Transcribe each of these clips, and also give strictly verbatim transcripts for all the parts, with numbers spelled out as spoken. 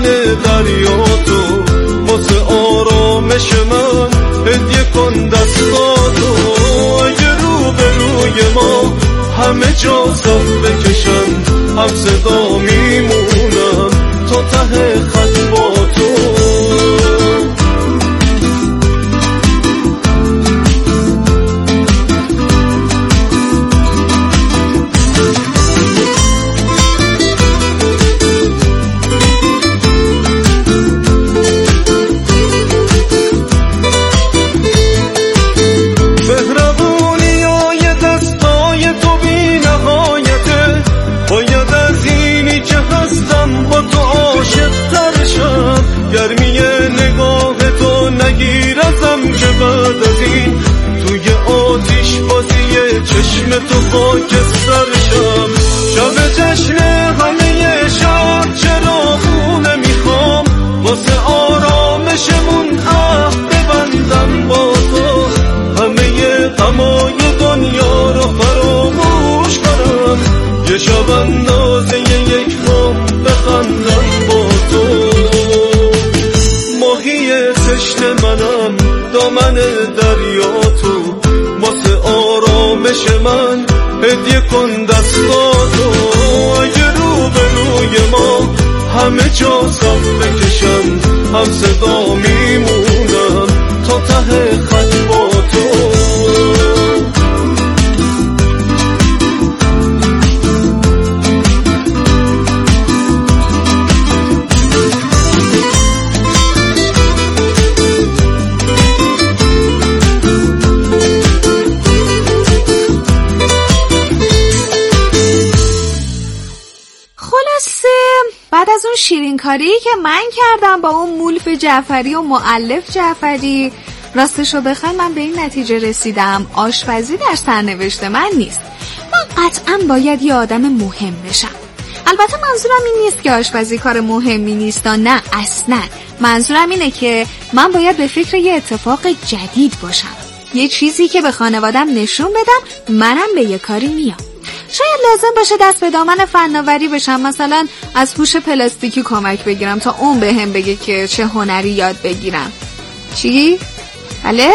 دریا تو واسه آرامش من هدیه کن دستاتو. اگه رو به روی ما همه جا صف بکشن هم صدا میمونم تا ته خط با تو. گرمی نگاه تو نگیر ازم که بعد از این توی آتیش بازی چشم تو خاکستر شم. شب جشن همه شب چرا خونه میخوام واسه آرامشمون عهد ببندم با تو. همه غمای دنیا رو فراموش کنم یه شب اندازه یک ماه بخندم با تو. خشت منم دامن دریا تو واسه آرامش من هدیه کن دستاتو. اگه رو به روی ما همه جا صف بکشن هم صدا میمونم تا ته خط با تو. بعد از اون شیرین کاری که من کردم با اون مولف جعفری و مؤلف جعفری، راستشو بخوای من به این نتیجه رسیدم آشپزی در سرنوشت من نیست. من قطعا باید یه آدم مهم بشم. البته منظورم این نیست که آشپزی کار مهمی نیست، نه اصلا. منظورم اینه که من باید به فکر یه اتفاق جدید باشم، یه چیزی که به خانوادم نشون بدم منم به یه کاری میام. شاید لازم باشه دست به دامن فناوری بشم، مثلا از هوش پلاستیکی کمک بگیرم تا اون بهم بگه که چه هنری یاد بگیرم. چی؟ بله؟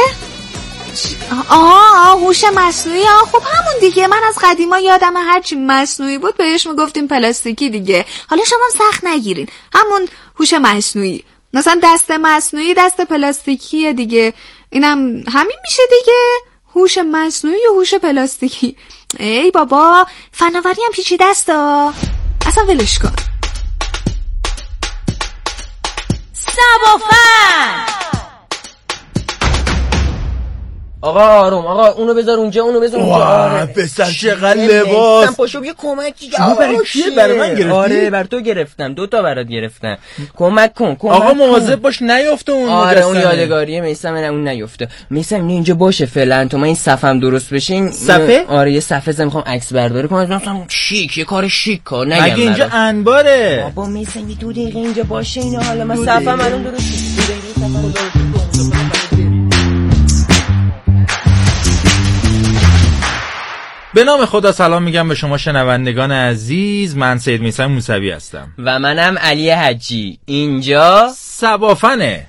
آها هوش مصنوعی. آه خب همون دیگه، من از قدیما یادم هرچی مصنوعی بود بهش میگفتیم پلاستیکی دیگه. حالا شما سخت نگیرین، همون هوش مصنوعی. مثلا دست مصنوعی دست پلاستیکیه دیگه، اینم همین میشه دیگه، هوش مصنوعی و هوش پلاستیکی. ای بابا فناوری هم پیچیده است اصلا، ولش کن. سبافن آقا آروم، آقا اونو بذار اونجا، اونو بذار اونجا. آره پسر چقدر لباس. من پاشو یه کمکی شما برای کیه؟ برای من گرفتی؟ آره بر تو گرفتم، دو تا برات گرفتم. کمک کن کمک آقا مواظب باش نیفته اون. آره اون یادگاریه میسم، اون نیفته. میسم اینجا باشه فعلا، تو من این صفم درست بشه. این صفه؟ آره یه صفه زدم میخوام عکس برداری کنم، مثلا شیک، یه کار شیک کار نگم. مگه اینجا انباره؟ بابا میسم یه دو دقیقه اینجا باشه اینا، حالا من صفم الان درست میشه. به نام خدا سلام میگم به شما شنوندگان عزیز. من سید میثم موسوی هستم و منم علی حجی. اینجا سبافنه.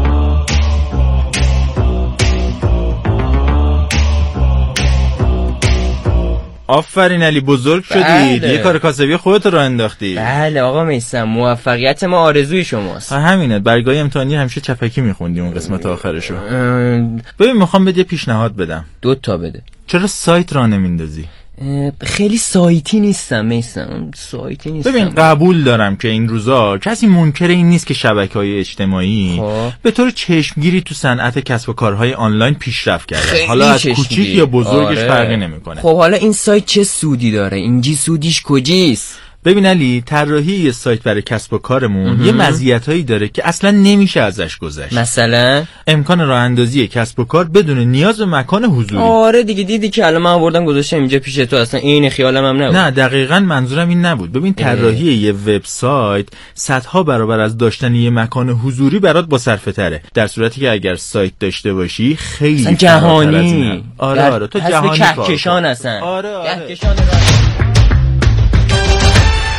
آفرین علی، بزرگ شدی. بله. یه کار کاسبی خودت رو انداختی. بله آقا میثم، موفقیت ما آرزوی شماست. همینه، برگاه امتحانی همیشه چپکی میخوندی اون قسمت آخرشو. ببین میخوام بهت یه پیشنهاد بدم. دو تا بده. چرا سایت راه نمیندازی؟ خیلی سایتی نیستم میثم، سایتی نیستم. ببین قبول دارم که این روزا کسی منکر این نیست که شبکه‌های اجتماعی خواه. به طور چشمگیری تو صنعت کسب و کارهای آنلاین پیشرفت کرده. حالا از کوچیک یا بزرگش آره. فرقی نمیکنه. خب حالا این سایت چه سودی داره؟ اینجی سودیش کجاست؟ ببین علی، طراحی یه سایت برای کسب و کارمون یه مزیتایی داره که اصلا نمیشه ازش گذشت. مثلا امکان راه اندازی کسب و کار بدون نیاز به مکان حضوری. آره دیگه، دیدی که الان من آوردم گذاشتم اینجا پیش تو، اصلا این خیالم هم نبود. نه دقیقاً منظورم این نبود. ببین طراحی یه وبسایت صدها برابر از داشتن یه مکان حضوری برات با صرفه تره، در صورتی که اگر سایت داشته باشی خیلی جهانی. آره آره تو جهانی کهکشان هستن. آره آره کهکشان.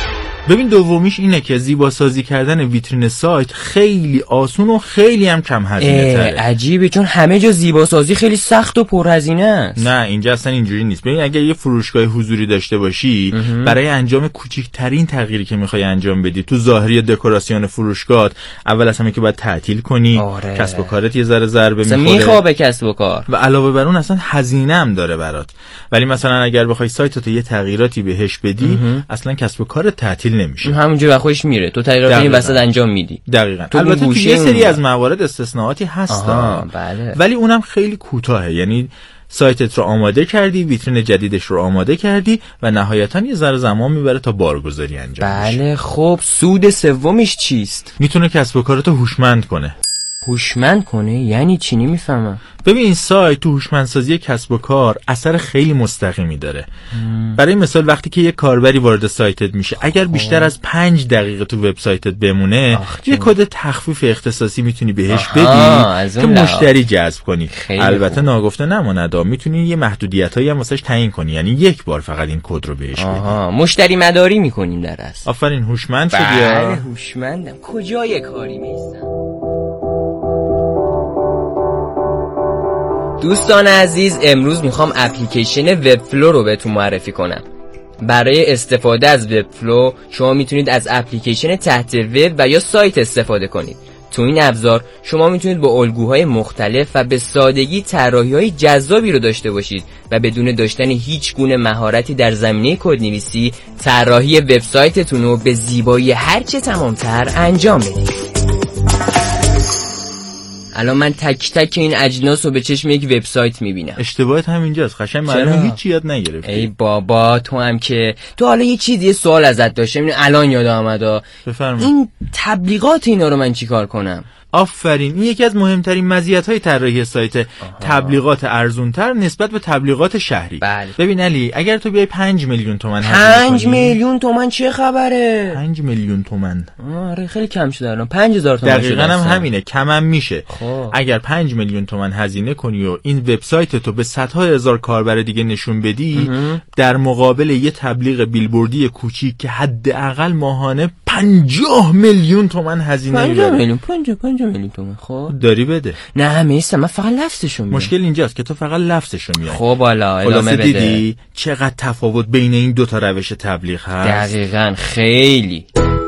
ببین دومیش اینه که زیبا سازی کردن ویترین سایت خیلی آسون و خیلی هم کم هزینه تره. عجیبه، چون همه جا زیبا سازی خیلی سخت و پرهزینه است. نه اینجا اصلا اینجوری نیست. ببین اگه یه فروشگاه حضوری داشته باشی امه. برای انجام کوچیک‌ترین تغییری که می‌خوای انجام بدی تو ظاهری دکوراسیون فروشگاه، اول از همه که باید تعطیل کنی. آره. کسب و کارت یه ذره ضربه می‌خوره. میخوابه کسب و کار. و علاوه بر اون اصلا هزینه هم داره برات. ولی مثلا اگر بخوای سایتت یه تغییراتی بهش بدی، امه. اصلا کسب و کارت تعطیل نمیشه. همونجوری خودش میره. تو تغییرات این وسط انجام میدی. دقیقاً. البته تو یه سری از موارد استثناءاتی هستن. بله. ولی اونم خیلی کوتاهه. یعنی سایتت رو آماده کردی، ویترین جدیدش رو آماده کردی و نهایتاً یه ذره زمان میبره تا بارگذاری انجام بشه. بله خب سود سومش چیست؟ میتونه کسب و کارتو هوشمند کنه. هوشمند کنه یعنی چی؟ نمیفهمم. ببین این سایت تو هوشمندسازی کسب و کار اثر خیلی مستقیمی داره. مم. برای مثال وقتی که یه کاربری وارد سایتت میشه، اگر بیشتر از پنج دقیقه تو وبسایتت بمونه، یه کد تخفیف اختصاصی میتونی بهش بدی که مشتری جذب کنی. البته خوب. ناگفته نماند، میتونی یه محدودیتایی هم واسش تعیین کنی، یعنی یک بار فقط این کد رو بهش بدی. مشتری مداری میکنیم در اصل. آفرین، هوشمند شدی. بله هوشمندم. کجای کاری میستم؟ دوستان عزیز، امروز میخوام اپلیکیشن وبفلو رو بهتون معرفی کنم. برای استفاده از وبفلو شما میتونید از اپلیکیشن تحت وب و یا سایت استفاده کنید. تو این ابزار شما میتونید با الگوهای مختلف و به سادگی طراحی‌های جذابی رو داشته باشید و بدون داشتن هیچ گونه مهارتی در زمینه کدنویسی طراحی وبسایتتون رو به زیبایی هرچه تمام‌تر انجام بدید. الان من تک تک این اجناس رو به چشم یک وبسایت میبینم. اشتباهت همینجاست. قشنگ معلومه هیچ یاد نگرفتی. ای بابا تو هم که تو حالا یه چیزی یه سوال ازت داشتم الان یادم اومد. بفرمایید. این تبلیغات اینا رو من چیکار کنم؟ آفرین، این یکی از مهمترین مزیت‌های طراحی سایت. آها. تبلیغات ارزونتر نسبت به تبلیغات شهری. بله. ببین علی، اگر تو بیای پنج میلیون تومان پنج میلیون تومان چه خبره؟ پنج میلیون تومان. آره خیلی کم شده الان. پنج هزار تومان شده. دقیقاً هم همینه، کمم میشه. خواه. اگر پنج میلیون تومان هزینه کنی و این وبسایت تو به صدها هزار کاربر دیگه نشون بدی، اه. در مقابل یه تبلیغ بیلبوردی کوچیک که حداقل ماهانه پنجاه میلیون تومان هزینه می‌بره. پنجاه میلیون پنجاه پنجاه میلیون تومان. خب داری بده. نه همیشه من فقط لفظشو میگم. مشکل اینجاست که تو فقط لفظشو میاری. خب والا ادامه بده. دیدی چقدر تفاوت بین این دو تا روش تبلیغ هست؟ دقیقاً خیلی.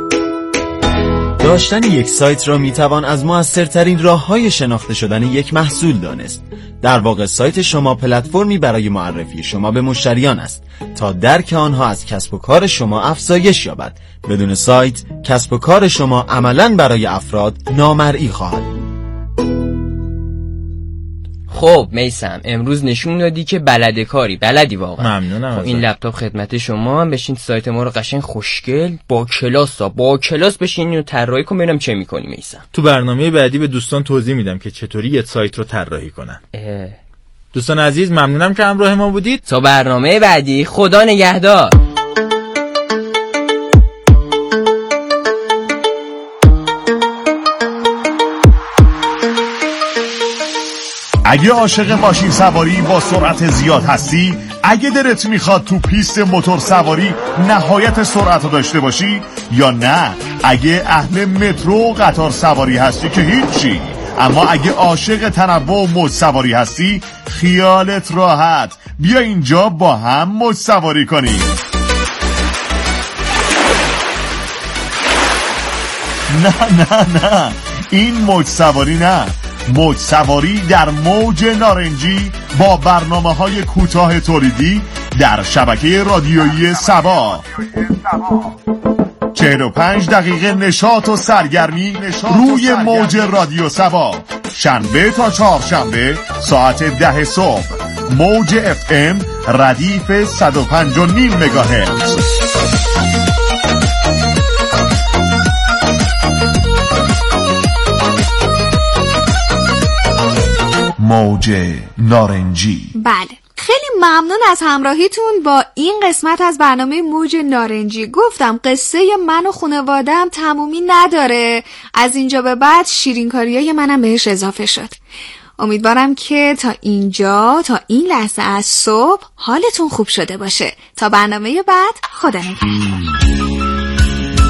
داشتن یک سایت را میتوان از موثرترین راه‌های شناخته شدن یک محصول دانست. در واقع سایت شما پلتفرمی برای معرفی شما به مشتریان است تا درک آنها از کسب و کار شما افزایش یابد. بدون سایت کسب و کار شما عملاً برای افراد نامرئی خواهد. خب میسم امروز نشون دادی که بلد کاری، بلدی واقعا. ممنونم. خب این لپتاپ خدمت شما هم، بشین سایت ما رو قشنگ خوشگل با کلاس ها با کلاس بشین و طراحی کن ببینم چه می‌کنی میسم. تو برنامه بعدی به دوستان توضیح میدم که چطوری یه سایت رو طراحی کنن. اه. دوستان عزیز ممنونم که همراه ما بودید. تا برنامه بعدی، خدا نگهدار. اگه عاشق ماشین سواری با سرعت زیاد هستی، اگه دلت میخواد تو پیست موتور سواری نهایت سرعت رو داشته باشی، یا نه اگه اهل مترو و قطار سواری هستی که هیچی، اما اگه عاشق تنوع و موج سواری هستی، خیالت راحت، بیا اینجا با هم موج سواری کنیم. نه نه نه این موج سواری نه، موج سواری در موج نارنجی با برنامه‌های کوتاه تولیدی در شبکه رادیویی سبا. چهل و پنج دقیقه نشاط و سرگرمی نشاط روی و موج رادیو سبا، شنبه تا چهارشنبه ساعت ده صبح. موج اف ام ردیف صد و پنج و نیم مگاهرتز. موج نارنجی. بله، خیلی ممنون از همراهیتون با این قسمت از برنامه موج نارنجی. گفتم قصه من و خانواده‌ام تمومی نداره، از اینجا به بعد شیرینکاریای منم بهش اضافه شد. امیدوارم که تا اینجا، تا این لحظه از صبح حالتون خوب شده باشه. تا برنامه بعد، خدا نگهدار.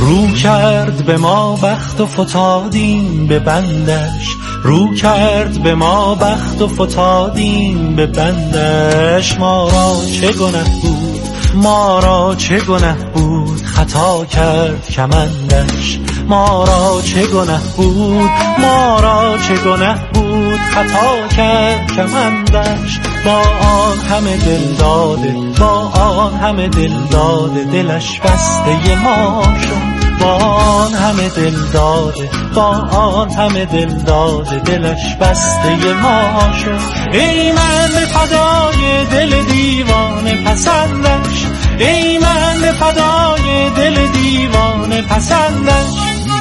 رو کرد به ما بخت و فتادیم به بندش، رو کرد به ما بخت و فتادیم به بندش. ما را چه گنه بود، ما را چه گنه بود، خطا کرد کمندش. ما را چه گنه بود، ما را چه گنه بود، خطا کرد کمندش. با آن همه دل داده، با آن همه دل داده، دلش بسته ما شد. با آن همه دل داده، با آن همه دل داده، دلش بسته ما شد. ای من به فدای دل دیوانه پسندش، ای من به فدای دل دیوانه پسندش.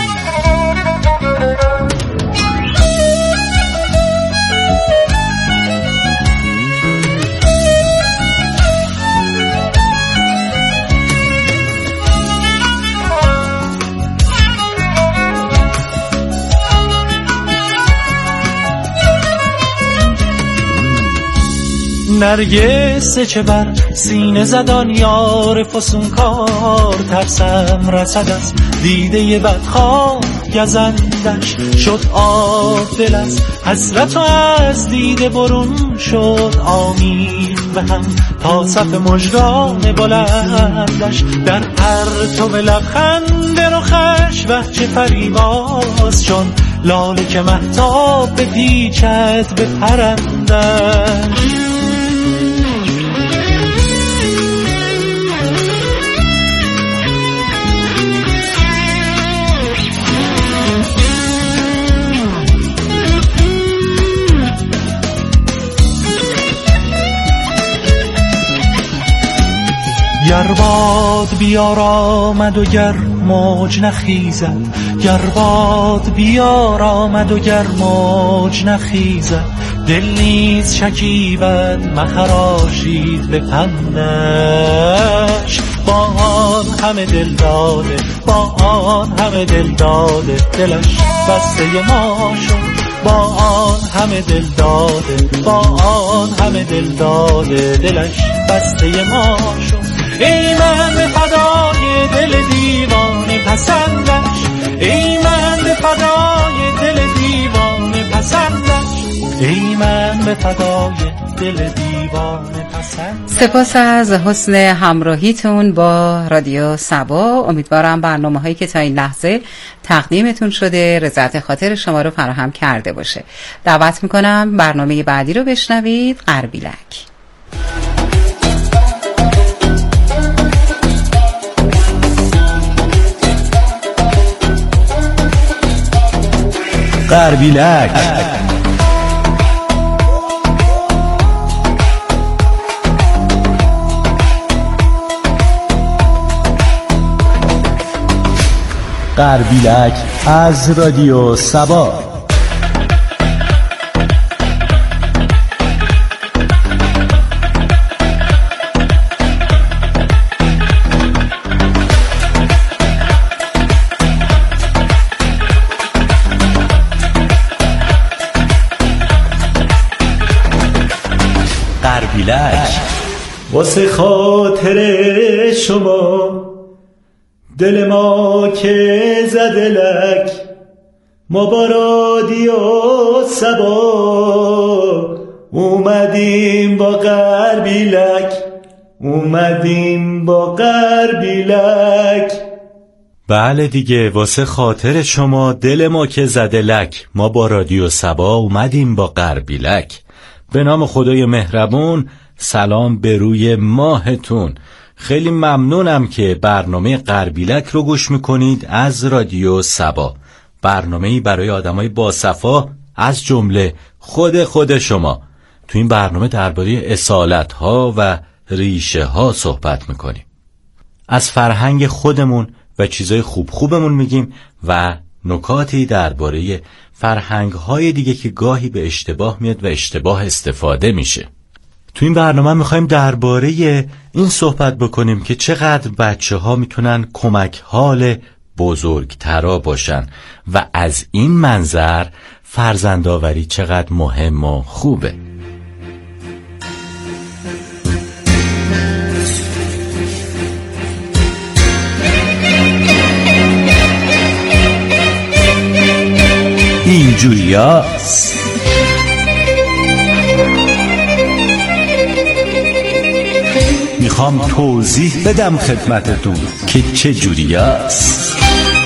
نرگس چه بر سینه زدان یار فسونکار، ترسم رسد از دیده بدخواه گزندش. شد آب دل از حسرت و از دیده برون شد، آمیخت به هم تا صف مژگان بلندش. در پرتو لبخند رخش وحچه فریباز، چون لاله که مهتاب بپیچد به پرندش. گر باد بیارامد و گر موج نخیزد، گر باد بیارامد و گر موج نخیزد، دل نیز شکیبد مخراشید به پندش. با آن همه دل داده، با آن همه دل داده، دلش بسته ما شد. با آن همه دل داده، با آن همه دل داده، دلش بسته ما شد. ای من به فدای دل دیوانه پسندش، ای من به فدای دل دیوانه پسندش، ای من به فدای دل دیوانه پسندش. سپاس از حسن همراهیتون با رادیو سبا. امیدوارم برنامه هایی که تا این لحظه تقدیمتون شده رضایت خاطر شما رو فراهم کرده باشه. دعوت میکنم برنامه بعدی رو بشنوید. غربیلک. غربیلک غربیلک از رادیو سبا. واسه خاطر شما دل ما که زده لک، ما با رادیو سبا اومدیم با غربیلک، اومدیم با غربیلک. بله دیگه، واسه خاطر شما دل ما که زده لک، ما با رادیو سبا اومدیم با غربیلک. به نام خدای مهربون، سلام به روی ماهتون. خیلی ممنونم که برنامه غربیلک رو گوش میکنید از رادیو سبا. برنامه‌ای برای آدمای باصفا از جمله خود خود شما. تو این برنامه درباره اصالت‌ها و ریشه‌ها صحبت میکنیم. از فرهنگ خودمون و چیزای خوب خوبمون میگیم و نکاتی درباره فرهنگ‌های دیگه که گاهی به اشتباه میاد و اشتباه استفاده میشه. تو این برنامه میخوایم درباره این صحبت بکنیم که چقدر بچه ها میتونن کمک حال بزرگترا باشن و از این منظر فرزندآوری چقدر مهم و خوبه. جوریاست. میخوام توضیح بدم خدمتتون که چه جوریاست.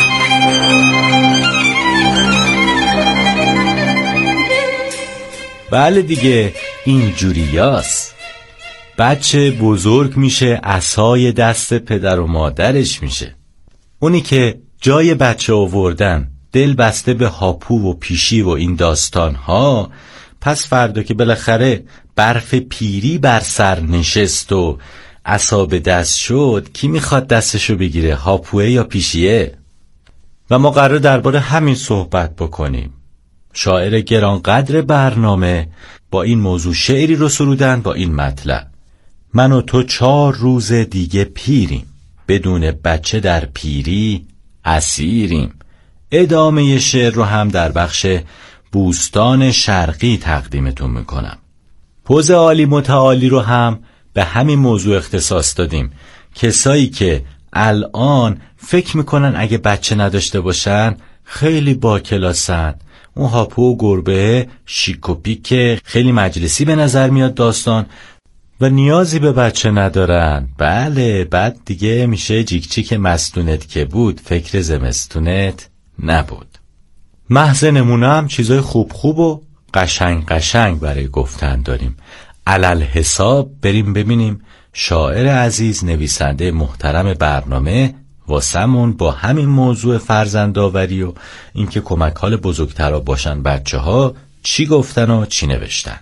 بله دیگه، این جوریاست. بچه بزرگ میشه، عصای دست پدر و مادرش میشه. اونی که جای بچه آوردن دل بسته به هاپو و پیشی و این داستان ها، پس فردا که بالاخره برف پیری بر سر نشست و عصا به دست شد، کی میخواد دستشو بگیره، هاپوه یا پیشیه؟ و ما قرار درباره همین صحبت بکنیم. شاعر گرانقدر برنامه با این موضوع شعری رو سرودن با این مطلب: من و تو چهار روز دیگه پیریم، بدون بچه در پیری اسیریم. ادامه شعر رو هم در بخش بوستان شرقی تقدیمتون میکنم. پوز عالی متعالی رو هم به همین موضوع اختصاص دادیم. کسایی که الان فکر میکنن اگه بچه نداشته باشن خیلی با کلاسن، اون هاپو و گربه شیک و پیک خیلی مجلسی به نظر میاد داستان و نیازی به بچه ندارن. بله، بعد دیگه میشه جیک چیک مستونت که بود فکر زمستونت نبود. محض نمونه هم چیزای خوب خوب و قشنگ قشنگ برای گفتن داریم. علل حساب بریم ببینیم شاعر عزیز، نویسنده محترم برنامه واسمون با همین موضوع فرزندآوری و اینکه کمک حال بزرگترا باشن بچه ها چی گفتن و چی نوشتن.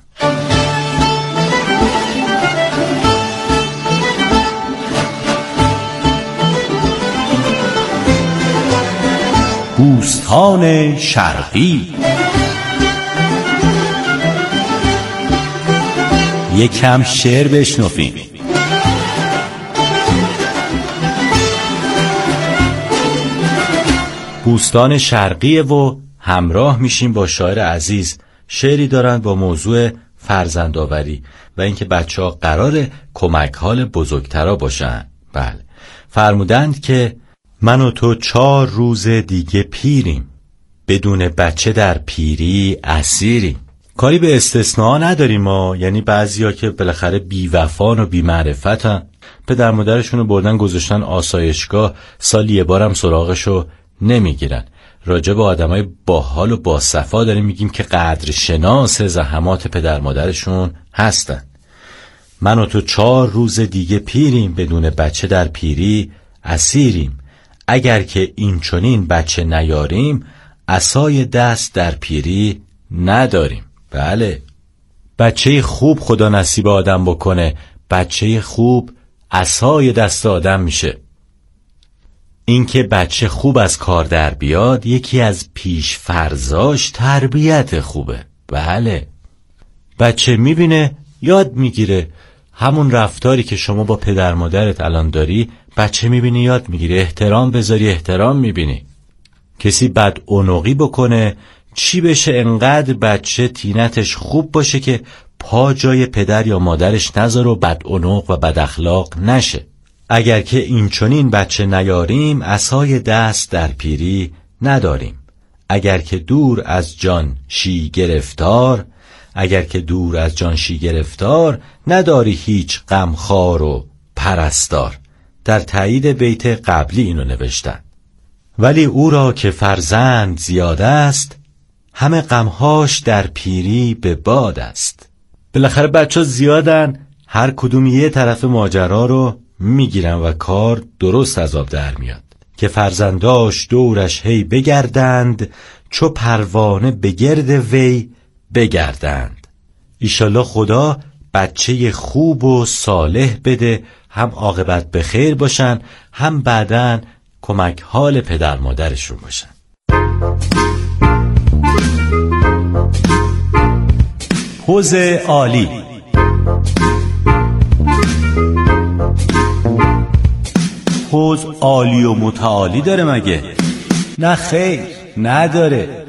بوستان شرقی. یکم شعر بشنویم. بوستان شرقیه و همراه میشیم با شاعر عزیز. شعری دارن با موضوع فرزندآوری و اینکه بچه ها قراره کمک حال بزرگترا باشن. بله، فرمودند که من و تو چهار روز دیگه پیریم، بدون بچه در پیری اسیریم. کاری به استثناء نداریم ما، یعنی بعضیا که بالاخره بی وفان و بی معرفتن، پدر مادرشونو بردن گذاشتن آسایشگاه، سالی یه بارم سراغشو نمیگیرن. راجع به آدمای باحال و باصفا داریم میگیم که قدر شناس زحمات پدر مادرشون هستن. من و تو چهار روز دیگه پیریم، بدون بچه در پیری اسیریم. اگر که این چنین بچه نیاریم، عصای دست در پیری نداریم. بله، بچه خوب خدا نصیب آدم بکنه، بچه خوب عصای دست آدم میشه. اینکه بچه خوب از کار در بیاد یکی از پیش فرضاش تربیت خوبه. بله، بچه میبینه یاد میگیره. همون رفتاری که شما با پدر مادرت الان داری، بچه میبینی یاد میگیره. احترام بذاری احترام میبینی. کسی بد عنقی بکنه چی بشه؟ انقدر بچه تینتش خوب باشه که پا جای پدر یا مادرش نذاره و بد عنق و بد اخلاق نشه. اگر که این چنین بچه نیاریم، عصای دست در پیری نداریم. اگر که دور از جان شی گرفتار، اگر که دور از جان شی گرفتار، نداری هیچ غمخوار و پرستار. در تایید بیت قبلی اینو نوشتن. ولی او را که فرزند زیاد است، همه غمهاش در پیری به باد است. بالاخره بچه ها زیادن، هر کدوم یه طرف ماجرا رو میگیرن و کار درست از آب در میاد. که فرزنداش دورش هی بگردند، چو پروانه بگرد وی بگردند. ایشالله خدا بچه خوب و صالح بده، هم عاقبت به خیر باشن، هم بعدن کمک حال پدر مادرشون باشن. پوز عالی. پوز عالی و متعالی داره مگه؟ نه خیر، نداره.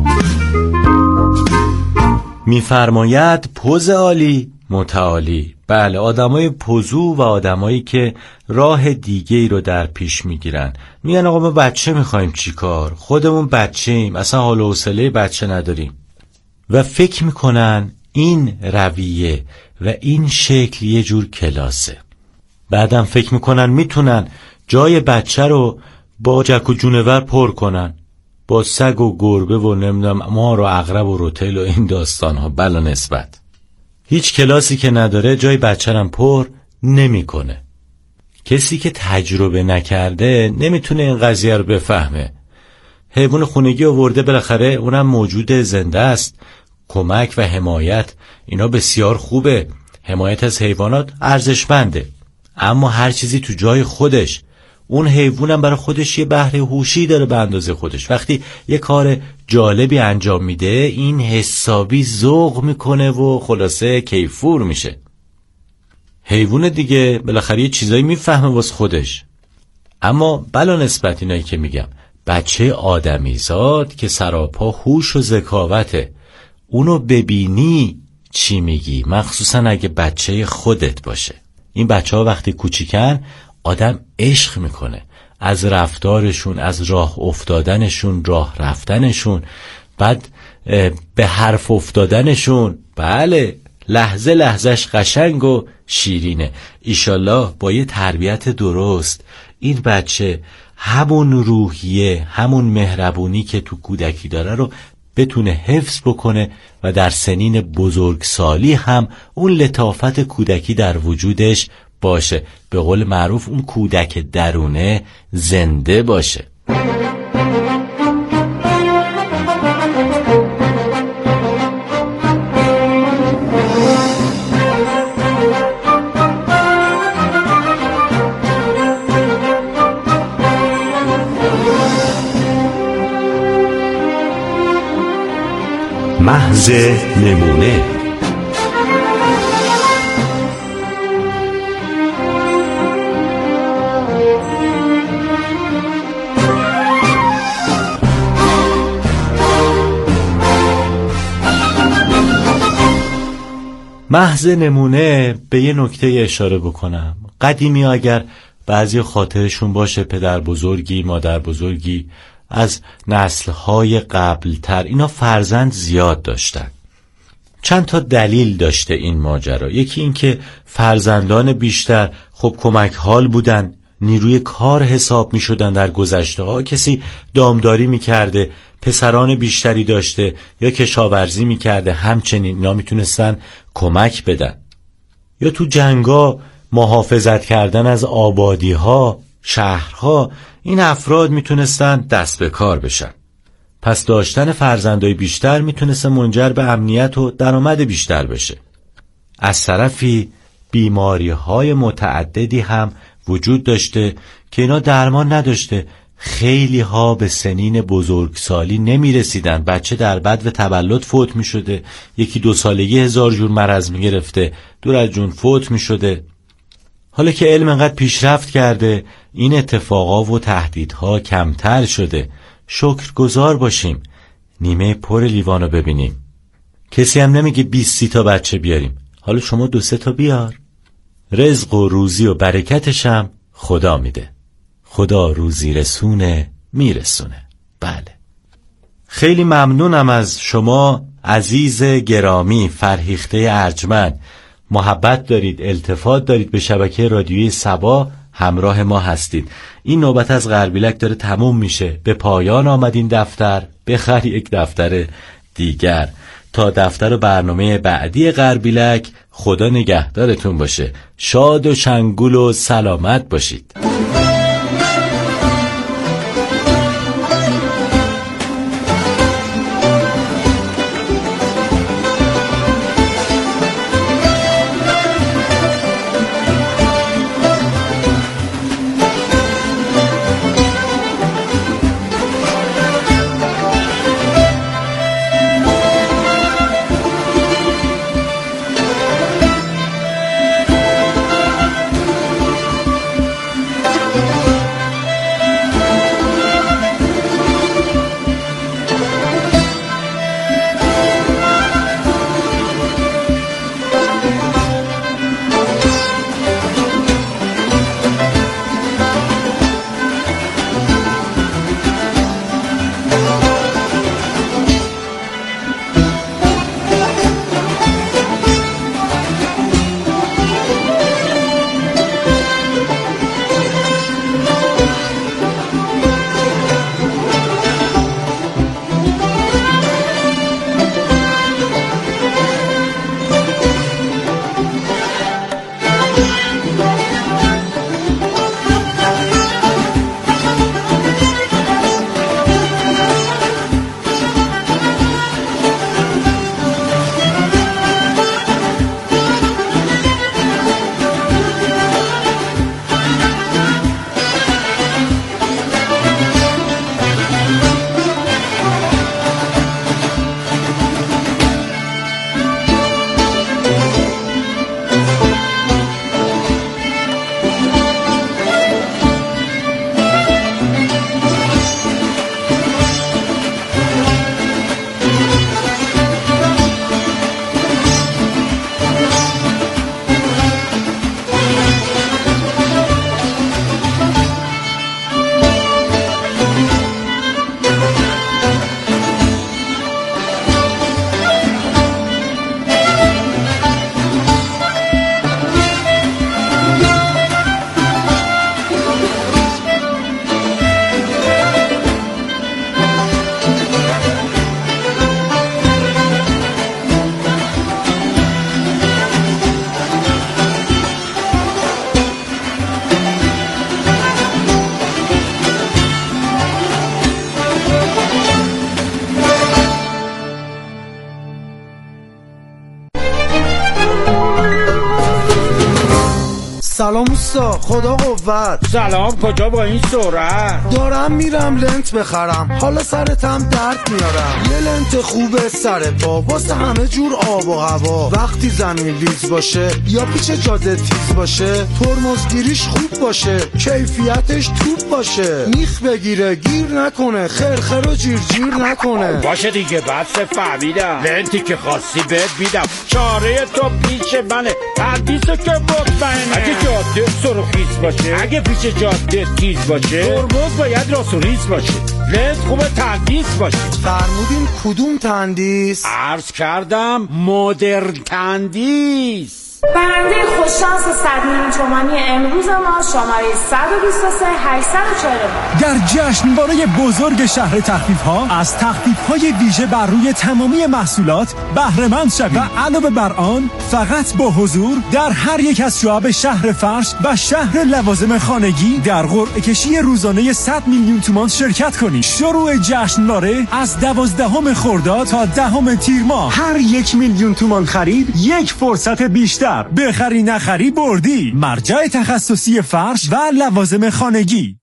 میفرماید پوز عالی متعالی. بله، آدمای پوزو و آدمایی که راه دیگه ای رو در پیش میگیرن. میگن آقا ما بچه میخوایم چیکار؟ خودمون بچه‌ایم، اصلا حال و حوصله بچه نداریم. و فکر میکنن این رویه و این شکل یه جور کلاسه. بعدم فکر میکنن میتونن جای بچه رو با جک و جونور پر کنن، با سگ و گربه و نمیدونم مار و عقرب و روتیل و این داستان ها. بلا نسبت هیچ کلاسی که نداره جای بچه هم پر نمیکنه. کسی که تجربه نکرده نمیتونه این قضیه رو بفهمه. حیوان خونگی آورده، بالاخره اونم موجود زنده است. کمک و حمایت اینا بسیار خوبه، حمایت از حیوانات ارزشمنده، اما هر چیزی تو جای خودش. اون حیوانم برای خودش یه بهره هوشی داره به اندازه خودش. وقتی یه کار جالبی انجام میده این حسابی ذوق میکنه و خلاصه کیفور میشه. حیوان دیگه بالاخره یه چیزایی میفهمه واسه خودش. اما بلا نسبت اینایی که میگم، بچه آدمیزاد که سراپا هوش و ذکاوته، اونو ببینی چی میگی، مخصوصا اگه بچه خودت باشه. این بچه ها وقتی کوچیکن آدم عشق میکنه از رفتارشون، از راه افتادنشون، راه رفتنشون، بعد به حرف افتادنشون. بله، لحظه لحظهش قشنگ و شیرینه. ایشالله با یه تربیت درست این بچه همون روحیه، همون مهربونی که تو کودکی داره رو بتونه حفظ بکنه و در سنین بزرگسالی هم اون لطافت کودکی در وجودش باشه. به قول معروف اون کودک درونه زنده باشه. محض نمونه. محض نمونه به یه نکته اشاره بکنم. قدیمی اگر بعضی خاطرشون باشه پدر بزرگی، مادر بزرگی از نسل‌های قبل‌تر اینا فرزند زیاد داشتن. چند تا دلیل داشته این ماجرا. یکی این که فرزندان بیشتر خب کمک حال بودن، نیروی کار حساب می شدن. در گذشته ها کسی دامداری می کرده، پسران بیشتری داشته یا کشاورزی می کرده، همچنین اینا می تونستن کمک بدن. یا تو جنگا محافظت کردن از آبادی ها، شهرها، این افراد می تونستن دست به کار بشن. پس داشتن فرزندای بیشتر می تونست منجر به امنیت و درآمد بیشتر بشه. از طرفی بیماری های متعددی هم وجود داشته که اینا درمان نداشته. خیلی ها به سنین بزرگسالی نمی رسیدن، بچه در بد و تولد فوت می شده، یکی دو سالگی هزار جور مرض می گرفته، دور از جون فوت می شده. حالا که علم انقدر پیشرفت کرده این اتفاقا و تهدیدها کمتر شده. شکرگزار باشیم، نیمه پر لیوانو ببینیم. کسی هم نمیگه بیست تا بچه بیاریم، حالا شما دو سه تا بیار. رزق و روزی و برکتش هم خدا میده. خدا روزی رسونه میرسونه. بله. خیلی ممنونم از شما عزیز گرامی، فرهیخته ارجمند. محبت دارید، التفات دارید، به شبکه رادیویی صبا همراه ما هستید. این نوبت از غربیلک داره تموم میشه، به پایان آمد این دفتر. بخر یک دفتر دیگر. تا دفتر و برنامه بعدی غربیلک، خدا نگهدارتون باشه. شاد و شنگول و سلامت باشید. سلام اوستا، خدا قوت. سلام، کجا با این سرعت؟ دارم میرم لنت بخرم، حالا سرتم درد میارم. یه لنت خوبه سر پا واسه همه جور آب و هوا. وقتی زمین لیز باشه یا پیچ جاده تیز باشه، ترمزگیریش خوب باشه، کیفیتش توپ باشه. میخ بگیره گیر نکنه، خرخر و جیر جیر نکنه. باشه دیگه بس فهمیدم، لنتی که خواستی بهت میدم. چاره تو پیش منه، تندیسو که مطمئنه. اگه جاده سرخیز باشه، اگه پیچ جاده تیز باشه، ترمز باید راست و ریز باشه. لنت خوبه تندیس باشه. فرمودین کدوم تندیس؟ عرض کردم مدرن تندیس. برنده خوششانس صد میلیون تومانی امروز ما شماره صد و بیست و سه هشتصد و چهل و در جشنواره بزرگ شهر تخفیف‌ها از تخفیف‌های ویژه بر روی تمامی محصولات بهره مند شوید و علاوه بر آن فقط با حضور در هر یک از شعب شهر فرش و شهر لوازم خانگی در قرعه کشی روزانه صد میلیون تومان شرکت کنید. شروع جشنواره از دوازدهم خرداد تا دهم تیر ماه. هر یک میلیون تومان خرید یک فرصت بیشتر. بخری نخری بردی. مرجع تخصصی فرش و لوازم خانگی.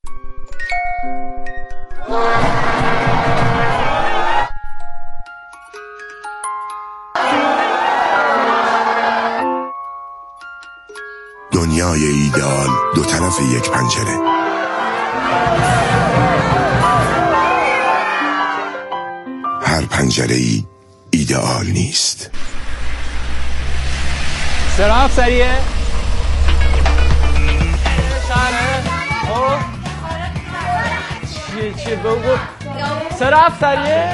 دنیای ایدئال دو طرف یک پنجره. هر پنجره ای ایدئال نیست. سرا افسریه شهره خب چیه چیه بگو سرا افسریه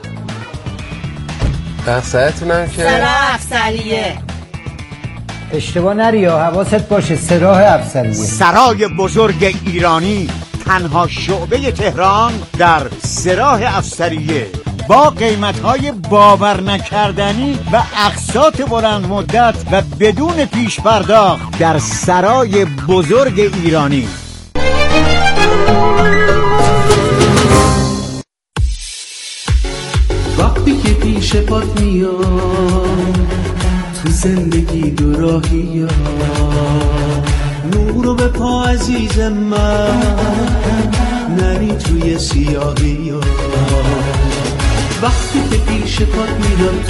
دقصایتونم که سرا افسریه. اشتباه نری یا حواست باشه، سراح افسریه. سرای بزرگ ایرانی، تنها شعبه تهران در سراح افسریه، با قیمت‌های باور نکردنی و اقساط بلند مدت و بدون پیش پرداخت در سرای بزرگ ایرانی. وقتی که پیش پات میام تو زندگی دو راهی نورو به پا عزیز من نری توی سیاهی. وقتی که پیش پات میرم